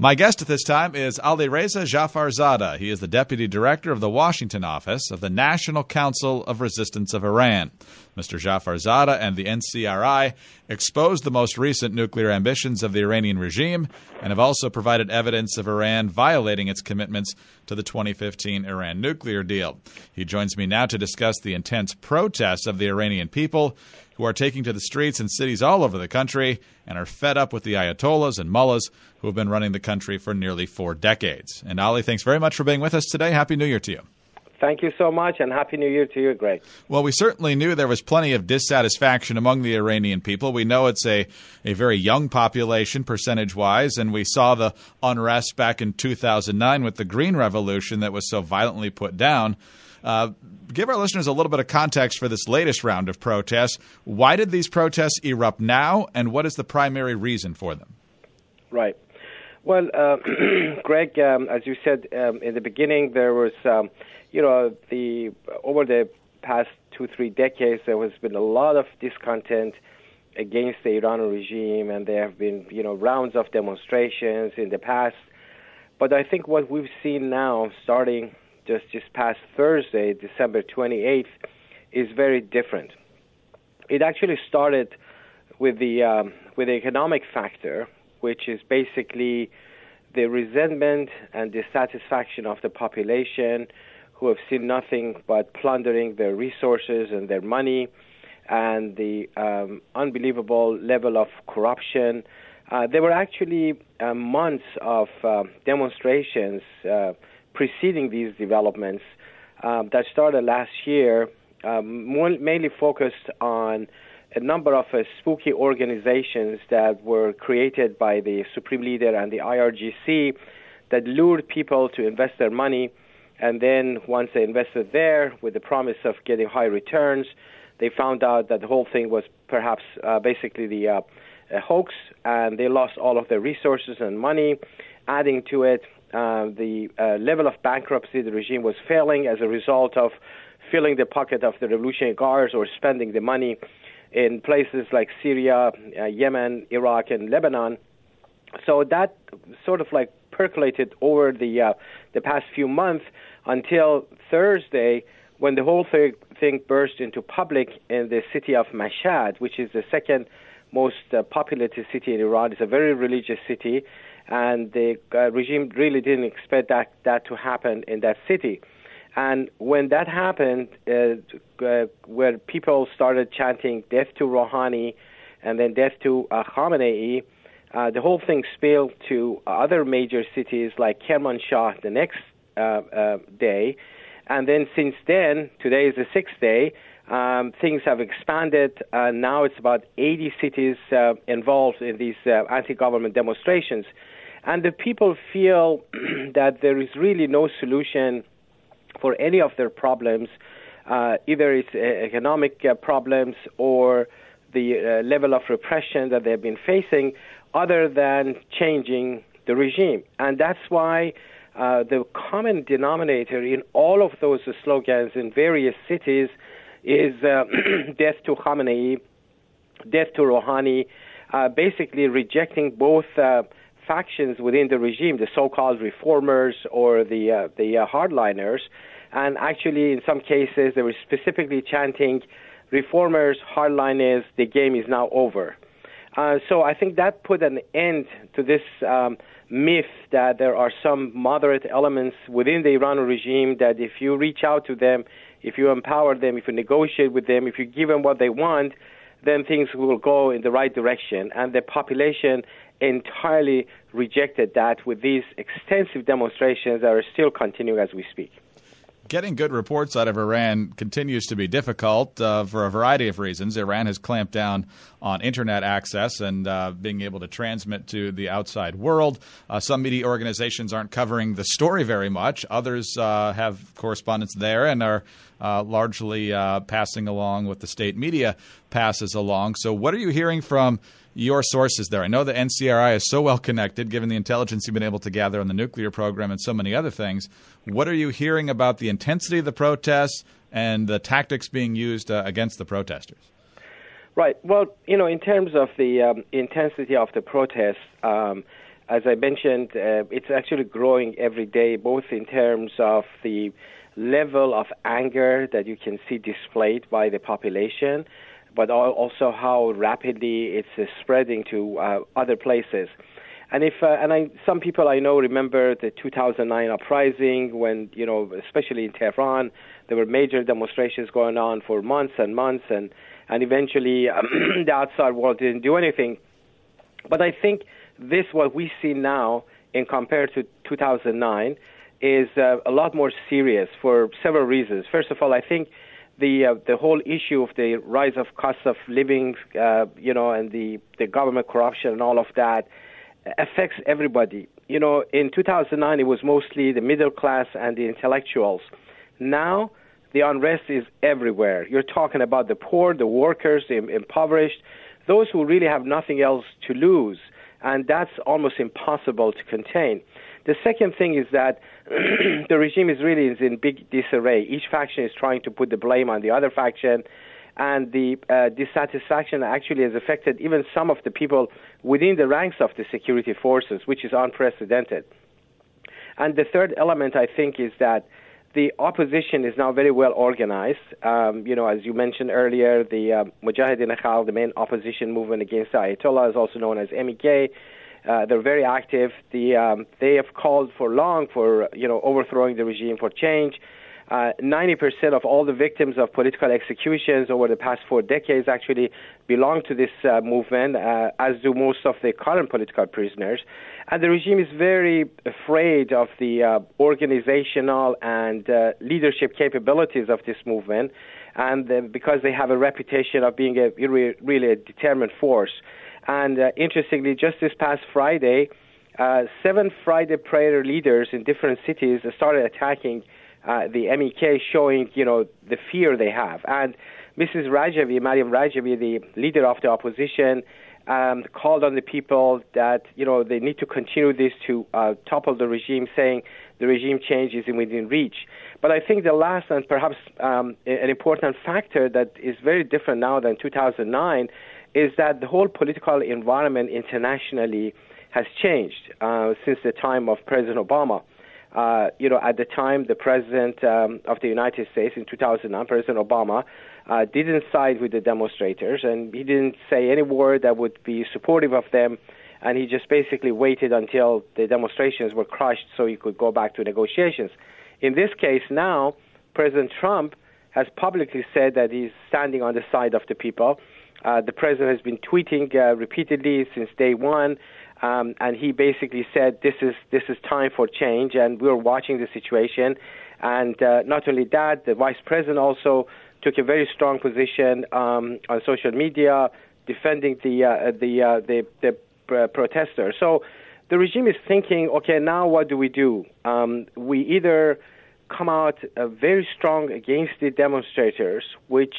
My guest at this time is Alireza Jafarzadeh. He is the Deputy Director of the Washington office of the National Council of Resistance of Iran. Mr. Jafarzadeh and the NCRI exposed the most recent nuclear ambitions of the Iranian regime and have also provided evidence of Iran violating its commitments to the 2015 Iran nuclear deal. He joins me now to discuss the intense protests of the Iranian people who are taking to the streets in cities all over the country and are fed up with the ayatollahs and mullahs who have been running the country for nearly 4 decades. And Ali, thanks very much for being with us today. Happy New Year to you. Thank you so much, and Happy New Year to you, Greg. Well, we certainly knew there was plenty of dissatisfaction among the Iranian people. We know it's a very young population percentage-wise, and we saw the unrest back in 2009 with the Green Revolution that was so violently put down. Give our listeners a little bit of context for this latest round of protests. Why did these protests erupt now, and what is the primary reason for them? Right. Well, Greg, as you said in the beginning, there was, over the past 2-3 decades, there has been a lot of discontent against the Iranian regime, and there have been, rounds of demonstrations in the past. But I think what we've seen now, starting just past Thursday, December 28th, is very different. It actually started with the economic factor, which is basically the resentment and dissatisfaction of the population who have seen nothing but plundering their resources and their money, and the unbelievable level of corruption. There were actually months of demonstrations preceding these developments that started last year, mainly focused on a number of spooky organizations that were created by the Supreme Leader and the IRGC that lured people to invest their money, and then once they invested there with the promise of getting high returns, they found out that the whole thing was perhaps basically a hoax, and they lost all of their resources and money. Adding to it, the level of bankruptcy, the regime was failing as a result of filling the pocket of the Revolutionary Guards or spending the money in places like Syria, Yemen, Iraq, and Lebanon. So that sort of like percolated over the past few months until Thursday, when the whole thing burst into public in the city of Mashhad, which is the second most populated city in Iran. It's a very religious city, and the regime really didn't expect that to happen in that city. And when that happened, where people started chanting death to Rouhani and then death to Khamenei, the whole thing spilled to other major cities like Kermanshah the next day. And then since then, today is the 6th day, things have expanded. Now it's about 80 cities involved in these anti-government demonstrations. And the people feel that there is really no solution for any of their problems, either it's economic problems or the level of repression that they've been facing, other than changing the regime. And that's why the common denominator in all of those slogans in various cities is death to Khamenei, death to Rouhani, basically rejecting both factions within the regime, the so-called reformers or the hardliners. And actually, in some cases, they were specifically chanting, reformers, hardliners, the game is now over. So I think that put an end to this myth that there are some moderate elements within the Iranian regime that if you reach out to them, if you empower them, if you negotiate with them, if you give them what they want, then things will go in the right direction. And the population entirely rejected that with these extensive demonstrations that are still continuing as we speak. Getting good reports out of Iran continues to be difficult for a variety of reasons. Iran has clamped down on Internet access and being able to transmit to the outside world. Some media organizations aren't covering the story very much. Others have correspondents there and are largely passing along what the state media passes along. So what are you hearing from your sources there? I know the NCRI is so well connected, given the intelligence you've been able to gather on the nuclear program and so many other things. What are you hearing about the intensity of the protests and the tactics being used against the protesters? Right. Well, in terms of the intensity of the protests, as I mentioned, it's actually growing every day, both in terms of the level of anger that you can see displayed by the population, but also how rapidly it's spreading to other places. And some people I know remember the 2009 uprising when, especially in Tehran, there were major demonstrations going on for months and months, and eventually the outside world didn't do anything. But I think what we see now, in compared to 2009, is a lot more serious for several reasons. First of all, I think the whole issue of the rise of cost of living, and the government corruption and all of that affects everybody. In 2009, it was mostly the middle class and the intellectuals. Now, the unrest is everywhere. You're talking about the poor, the workers, the impoverished, those who really have nothing else to lose, and that's almost impossible to contain. The second thing is that the regime is in big disarray. Each faction is trying to put the blame on the other faction, and the dissatisfaction actually has affected even some of the people within the ranks of the security forces, which is unprecedented. And the third element, I think, is that the opposition is now very well organized. As you mentioned earlier, the Mujahideen Khalq, the main opposition movement against the Ayatollah, is also known as MEK. They're very active. They have called for overthrowing the regime, for change. 90% of all the victims of political executions over the past 4 decades actually belong to this movement, as do most of the current political prisoners. And the regime is very afraid of the organizational and leadership capabilities of this movement, and because they have a reputation of being really a determined force. And interestingly, just this past Friday, 7 Friday prayer leaders in different cities started attacking the MEK, showing, the fear they have. And Mrs. Rajavi, Mariam Rajavi, the leader of the opposition, called on the people that, they need to continue this to topple the regime, saying the regime change is within reach. But I think the last and perhaps an important factor that is very different now than 2009 is that the whole political environment internationally has changed since the time of President Obama. At the time, the president of the United States in 2009, President Obama, didn't side with the demonstrators, and he didn't say any word that would be supportive of them, and he just basically waited until the demonstrations were crushed so he could go back to negotiations. In this case now, President Trump has publicly said that he's standing on the side of the people. The president has been tweeting repeatedly since day one, and he basically said this is time for change, and we're watching the situation. And not only that, the vice president also took a very strong position on social media, defending the protesters. So the regime is thinking, okay, now what do? We either come out very strong against the demonstrators, which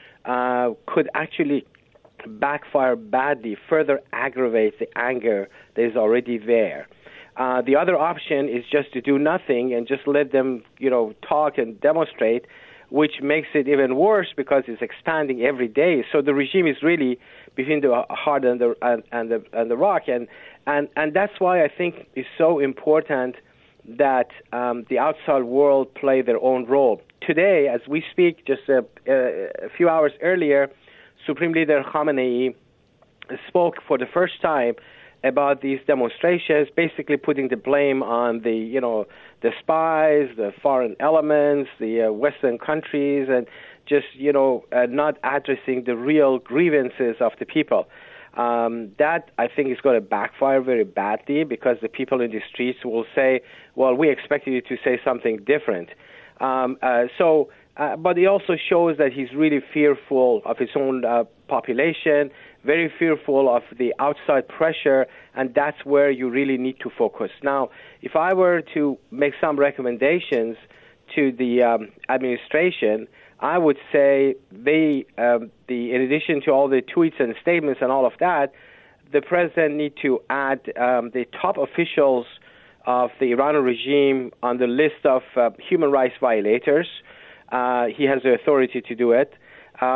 could actually backfire badly, further aggravate the anger that is already there. The other option is just to do nothing and just let them, talk and demonstrate, which makes it even worse because it's expanding every day. So the regime is really between the hard and the rock, and that's why I think it's so important that the outside world play their own role. Today, as we speak, just a few hours earlier, Supreme Leader Khamenei spoke for the first time about these demonstrations, basically putting the blame on the spies, the foreign elements, the Western countries, and just, not addressing the real grievances of the people. That, I think, is going to backfire very badly because the people in the streets will say, well, we expected you to say something different. But it also shows that he's really fearful of his own population, very fearful of the outside pressure, and that's where you really need to focus. Now, if I were to make some recommendations to the administration, I would say in addition to all the tweets and statements and all of that, the president need to add the top officials of the Iranian regime on the list of human rights violators. He has the authority to do it.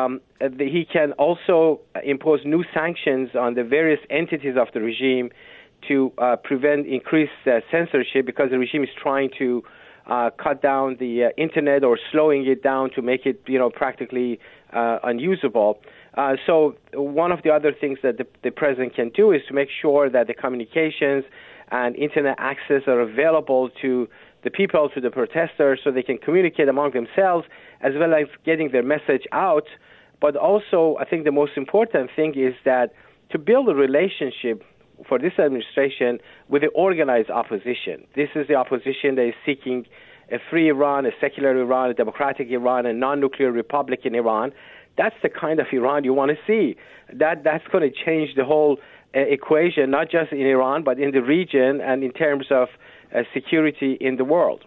He can also impose new sanctions on the various entities of the regime to prevent increased censorship, because the regime is trying to cut down the internet or slowing it down to make it, practically unusable. So one of the other things that the president can do is to make sure that the communications and internet access are available to the people, to the protesters, so they can communicate among themselves, as well as getting their message out. But also, I think the most important thing is that to build a relationship for this administration with the organized opposition. This is the opposition that is seeking a free Iran, a secular Iran, a democratic Iran, a non-nuclear republic in Iran. That's the kind of Iran you want to see. That's going to change the whole equation, not just in Iran, but in the region and in terms of security in the world.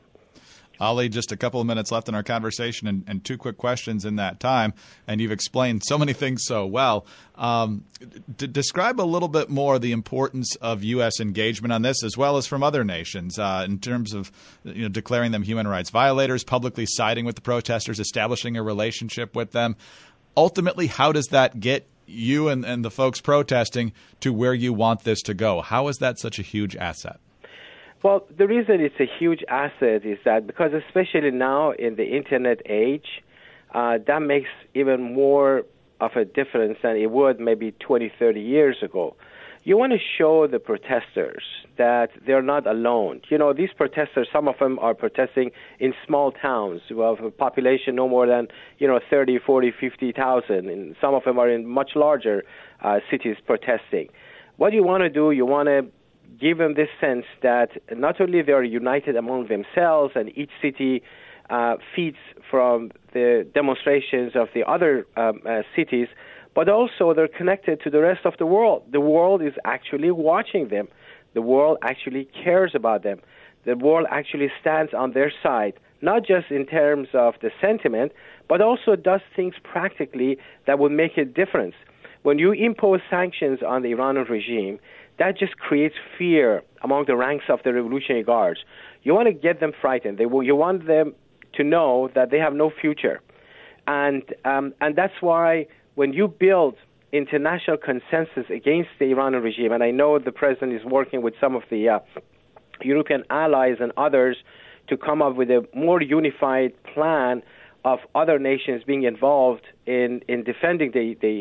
Ali, just a couple of minutes left in our conversation, and two quick questions in that time. And you've explained so many things so well. Describe a little bit more the importance of U.S. engagement on this, as well as from other nations, in terms of declaring them human rights violators, publicly siding with the protesters, establishing a relationship with them. Ultimately, how does that get you and the folks protesting to where you want this to go? How is that such a huge asset? Well, the reason it's a huge asset is that because especially now in the internet age, that makes even more of a difference than it would maybe 20, 30 years ago. You want to show the protesters that they're not alone. These protesters, some of them are protesting in small towns who have a population no more than, 30, 40, 50,000. And some of them are in much larger cities protesting. What you want to do, you want to give them this sense that not only they are united among themselves and each city feeds from the demonstrations of the other cities, but also they're connected to the rest of the world. The world is actually watching them. The world actually cares about them. The world actually stands on their side, not just in terms of the sentiment, but also does things practically that will make a difference. When you impose sanctions on the Iranian regime, that just creates fear among the ranks of the Revolutionary Guards. You want to get them frightened. You want them to know that they have no future. And that's why when you build international consensus against the Iranian regime, and I know the president is working with some of the European allies and others to come up with a more unified plan of other nations being involved in defending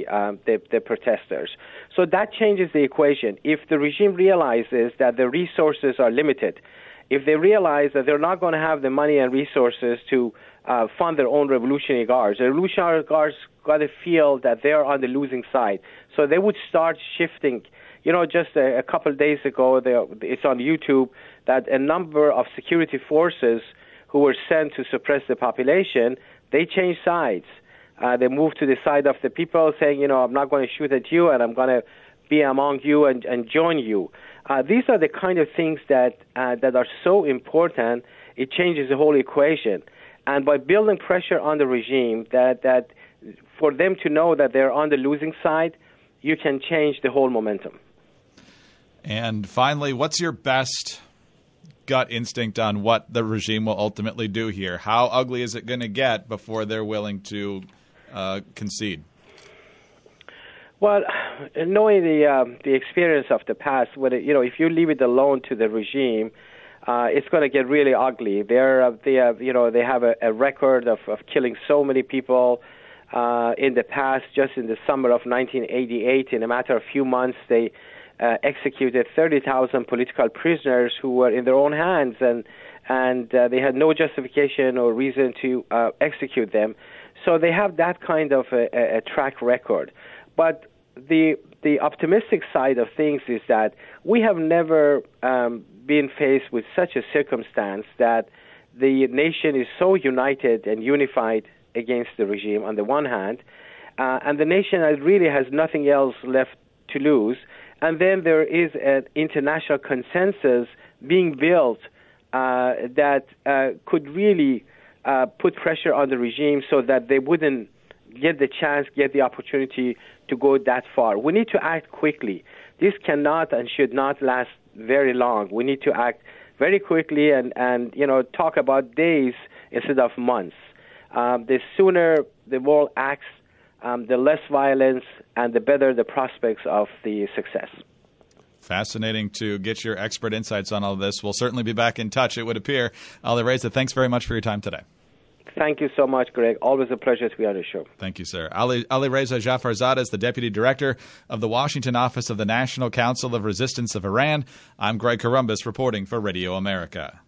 the protesters. So that changes the equation. If the regime realizes that the resources are limited, if they realize that they're not going to have the money and resources to fund their own Revolutionary Guards, the Revolutionary Guards got to feel that they're on the losing side. So they would start shifting. Just a couple of days ago, it's on YouTube that a number of security forces who were sent to suppress the population, they changed sides. They moved to the side of the people, saying, I'm not going to shoot at you, and I'm going to be among you and join you. These are the kind of things that are so important. It changes the whole equation. And by building pressure on the regime, that for them to know that they're on the losing side, you can change the whole momentum. And finally, what's your best gut instinct on what the regime will ultimately do here? How ugly is it going to get before they're willing to concede? Well, knowing the experience of the past, if you leave it alone to the regime, it's going to get really ugly. They have a record of killing so many people in the past. Just in the summer of 1988, in a matter of few months, they executed 30,000 political prisoners who were in their own hands, and they had no justification or reason to execute them. So they have that kind of a track record. But the optimistic side of things is that we have never been faced with such a circumstance that the nation is so united and unified against the regime on the one hand, and the nation really has nothing else left to lose. And then there is an international consensus being built that could really put pressure on the regime so that they wouldn't get the opportunity to go that far. We need to act quickly. This cannot and should not last very long. We need to act very quickly and talk about days instead of months. The sooner the world acts, the less violence and the better the prospects of the success. Fascinating to get your expert insights on all of this. We'll certainly be back in touch, it would appear. Ali Reza, thanks very much for your time today. Thank you so much, Greg. Always a pleasure to be on the show. Thank you, sir. Ali Reza Jafarzadeh is the Deputy Director of the Washington Office of the National Council of Resistance of Iran. I'm Greg Corombos reporting for Radio America.